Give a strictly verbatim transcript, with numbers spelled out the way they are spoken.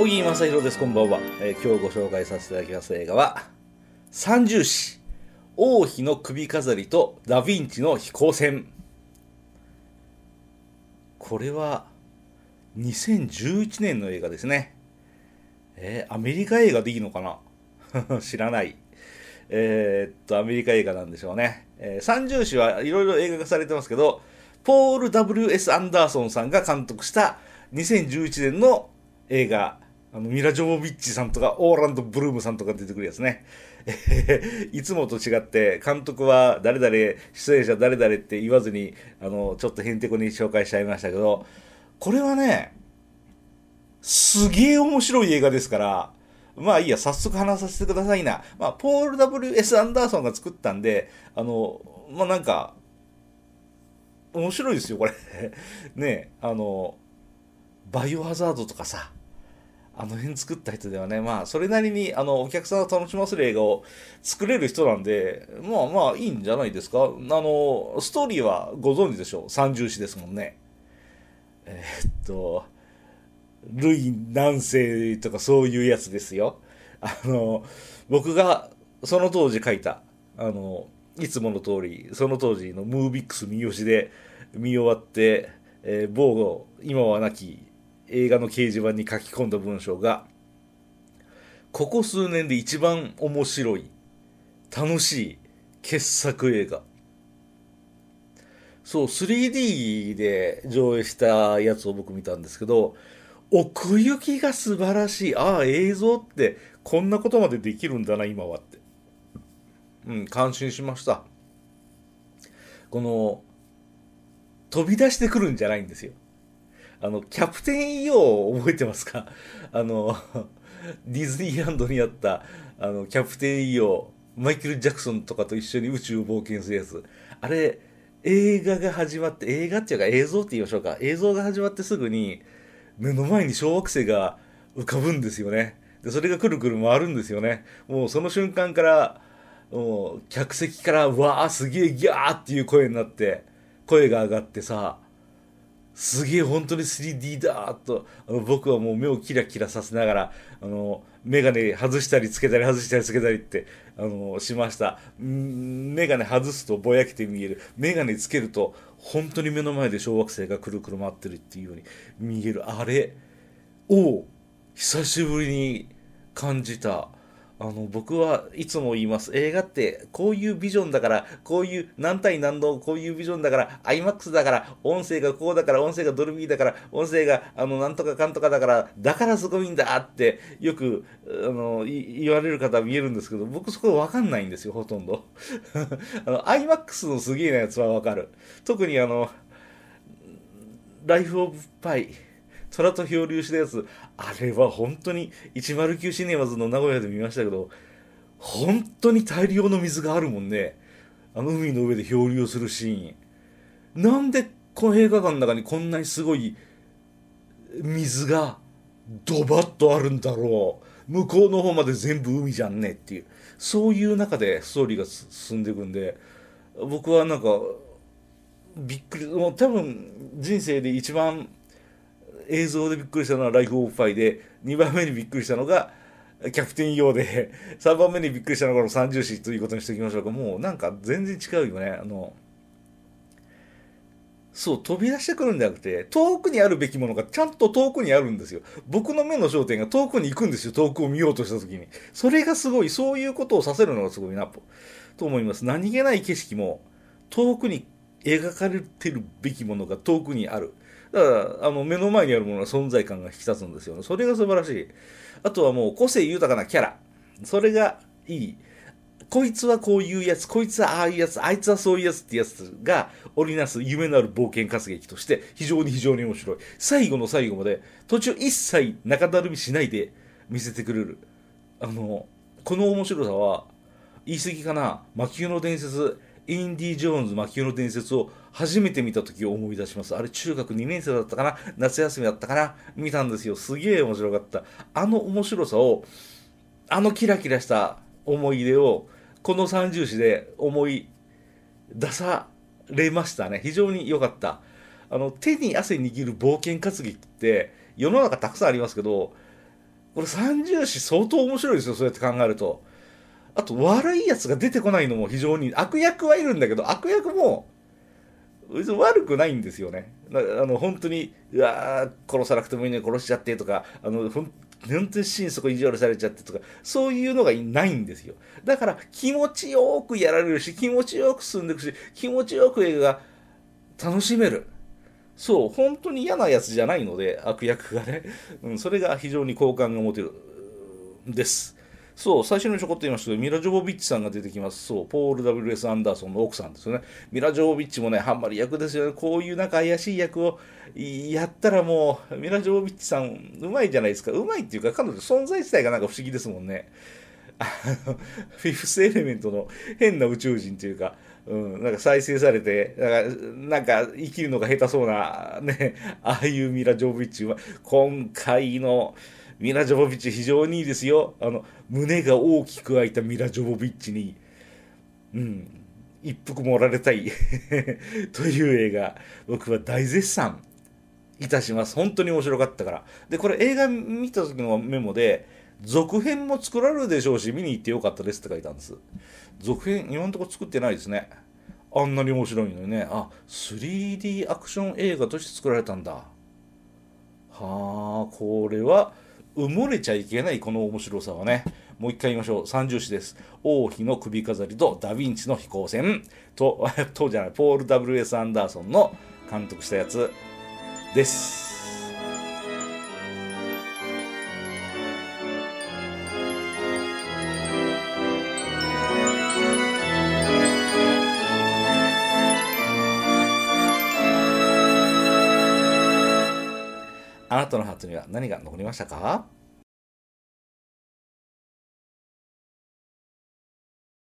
木正弘です。こんばんは、えー、今日ご紹介させていただきます映画は三銃士王妃の首飾りとダ・ヴィンチの飛行船。これはにせんじゅういちねんの映画ですね。えー、アメリカ映画でいいのかな知らない。えー、っとアメリカ映画なんでしょうね。えー、三銃士はいろいろ映画化されてますけど、ポール ダブリューエス アンダーソンさんが監督したにせんじゅういちねんの映画、あのミラ・ジョボビッチさんとかオーランド・ブルームさんとか出てくるやつね。いつもと違って監督は誰々、出演者誰々って言わずに、あのちょっとへんてこに紹介しちゃいましたけど、これはねすげえ面白い映画ですから、まあいいや、早速話させてくださいな。まあポール ダブリューエス アンダーソンが作ったんで、あのまあなんか面白いですよこれねえ、あのバイオハザードとかさ、あの辺作った人ではね、まあそれなりにあのお客さんを楽しませる映画を作れる人なんで、まあまあいいんじゃないですか。あのストーリーはご存知でしょう。三銃士ですもんね。えーっとルイ何世とかそういうやつですよ。あの僕がその当時書いた、あのいつもの通りその当時のムービックス三好で見終わって、えー、某今はなき映画の掲示板に書き込んだ文章が、ここ数年で一番面白い楽しい傑作映画。そう スリーディー で上映したやつを僕見たんですけど、奥行きが素晴らしい。ああ、映像ってこんなことまでできるんだな今はって、うん、感心しました。この飛び出してくるんじゃないんですよ。あのキャプテンイオー覚えてますか？あのディズニーランドにあったあのキャプテンイオー、マイケル・ジャクソンとかと一緒に宇宙を冒険するやつ。あれ映画が始まって、映画っていうか映像って言いましょうか、映像が始まってすぐに目の前に小惑星が浮かぶんですよね。でそれがくるくる回るんですよね。もうその瞬間からもう客席からうわーすげえギャーっていう声になって、声が上がってさ、すげえ本当に スリーディー だーと、あの僕はもう目をキラキラさせながら、あのメガネ外したりつけたり外したりつけたりってあのしました。んメガネ外すとぼやけて見える、メガネつけると本当に目の前で小惑星がくるくる回ってるっていうように見える、あれを久しぶりに感じた。あの僕はいつも言います。映画ってこういうビジョンだから、こういう何対何のこういうビジョンだから、 アイマックス だから、音声がこうだから、音声がドルビーだから、音声があのなんとかかんとかだからだからすごいんだってよくあの言われる方は見えるんですけど、僕そこ分かんないんですよ、ほとんどあの アイマックス のすげえなやつは分かる。特にあのライフ・オブ・パイ、虎と漂流したやつ、あれは本当にいちまるきゅうシネマズの名古屋で見ましたけど、本当に大量の水があるもんね。あの海の上で漂流するシーン。なんでこの映画館の中にこんなにすごい水がドバッとあるんだろう。向こうの方まで全部海じゃんねっていう。そういう中でストーリーが進んでいくんで、僕はなんかびっくり、もう多分人生で一番映像でびっくりしたのはライフ・オブ・パイで、にばんめにびっくりしたのがキャプテンイオーで、さんばんめにびっくりしたのがこの三銃士ということにしておきましょうか。もうなんか全然違うよね。あのそう飛び出してくるんじゃなくて、遠くにあるべきものがちゃんと遠くにあるんですよ。僕の目の焦点が遠くに行くんですよ、遠くを見ようとした時に。それがすごい、そういうことをさせるのがすごいなとと思います。何気ない景色も遠くに描かれてるべきものが遠くにある。だからあの目の前にあるものは存在感が引き立つんですよね。それが素晴らしい。あとはもう個性豊かなキャラ、それがいい。こいつはこういうやつ、こいつはああいうやつ、あいつはそういうやつってやつが織りなす夢のある冒険活劇として非常に非常に面白い。最後の最後まで途中一切中だるみしないで見せてくれる。あのこの面白さは言い過ぎかな。魔球の伝説、インディ・ジョーンズ魔球の伝説を初めて見た時を思い出します。あれ中学にねん生だったかな、夏休みだったかな、見たんですよ。すげえ面白かった。あの面白さを、あのキラキラした思い出をこの三銃士で思い出されましたね。非常に良かった。あの手に汗握る冒険活劇って世の中たくさんありますけど、 これ三重視相当面白いですよ、そうやって考えると。あと悪いやつが出てこないのも非常に、悪役はいるんだけど、悪役も別に悪くないんですよね。なあの本当に、うわー殺さなくてもいいのに殺しちゃってとか、あのほん本当に心底意地悪されちゃってとか、そういうのがないんですよ。だから気持ちよくやられるし、気持ちよく進んでいくし、気持ちよく映画が楽しめる。そう、本当に嫌なやつじゃないので、悪役がね。うん、それが非常に好感が持てるんです。そう、最初にちょこっと言いましたけど、ミラ・ジョボビッチさんが出てきます。そう、ポール・ ダブリューエス・アンダーソンの奥さんですよね。ミラ・ジョボビッチもね、ハンマリ役ですよね。こういうなんか怪しい役をやったらもう、ミラ・ジョボビッチさん、うまいじゃないですか。うまいっていうか、彼女存在自体がなんか不思議ですもんね。あのフィフスエレメントの変な宇宙人というか、うん、なんか再生されて、なんか、なんか生きるのが下手そうな、ね、ああいうミラ・ジョボビッチは、今回のミラ・ジョボビッチ非常にいいですよ。あの、胸が大きく開いたミラ・ジョボビッチに、うん、一服盛られたいという映画、僕は大絶賛いたします。本当に面白かったから。で、これ映画見た時のメモで、続編も作られるでしょうし、見に行ってよかったですって書いたんです。続編、今のところ作ってないですね。あんなに面白いのにね。あ、スリーディー アクション映画として作られたんだ。はあ、これは埋もれちゃいけない、この面白さはね。もう一回言いましょう。三重視です。王妃の首飾りとダヴィンチの飛行船と、とじゃない、ポール ダブリューエス アンダーソンの監督したやつです。あなたのハートには何が残りましたか？